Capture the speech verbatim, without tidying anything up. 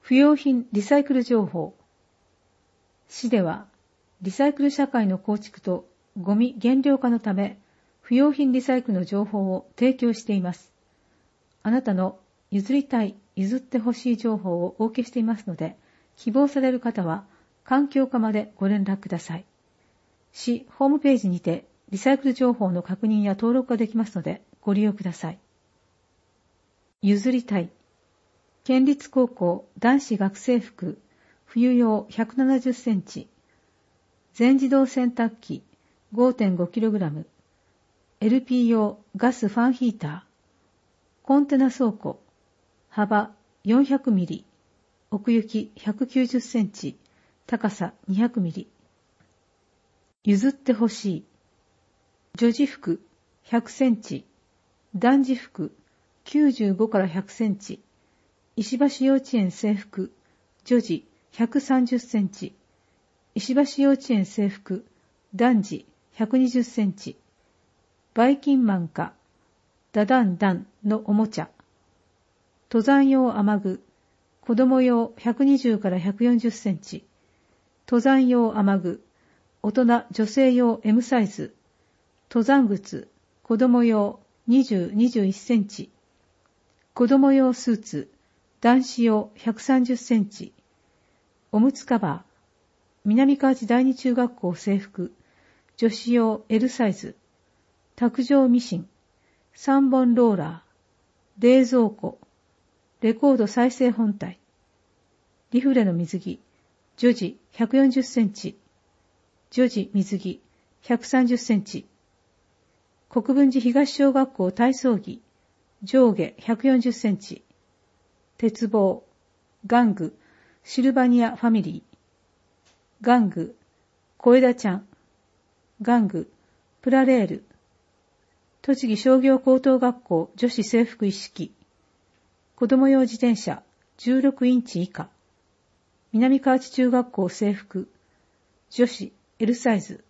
不用品リサイクル情報。市では、リサイクル社会の構築とゴミ減量化のため、不用品リサイクルの情報を提供しています。あなたの譲りたい、譲ってほしい情報をお受けしていますので、希望される方は環境課までご連絡ください。市ホームページにてリサイクル情報の確認や登録ができますのでご利用ください。譲りたい。県立高校男子学生服冬用ひゃくななじゅっセンチ、全自動洗濯機 ごてんごキログラム、エルピー 用ガスファンヒーター、コンテナ倉庫、幅よんひゃくミリ、奥行きひゃくきゅうじゅっセンチ、高さにひゃくミリ。譲ってほしい。女児服ひゃくセンチ、男児服きゅうじゅうごからひゃくセンチ、石橋幼稚園制服女児ひゃくさんじゅっセンチ、石橋幼稚園制服男児ひゃくにじゅっセンチ、バイキンマンかダダンダンのおもちゃ、登山用雨具、子供用ひゃくにじゅうからひゃくよんじゅっセンチ、登山用雨具、大人女性用 エム サイズ、登山靴、子供用にじゅう、にじゅういちセンチ、子供用スーツ、男子用ひゃくさんじゅっセンチ、おむつカバー、南河内第二中学校制服、女子用 エル サイズ、卓上ミシン、さんぼんローラー、冷蔵庫、レコード再生本体、リフレの水着、女児ひゃくよんじゅっセンチ、女児水着ひゃくさんじゅっセンチ、国分寺東小学校体操着、上下ひゃくよんじゅっセンチ、鉄棒、玩具、シルバニアファミリー、玩具、小枝ちゃん、玩具、プラレール、栃木商業高等学校女子制服一式、子供用自転車じゅうろくインチ以下、南河内中学校制服、女子 L サイズ、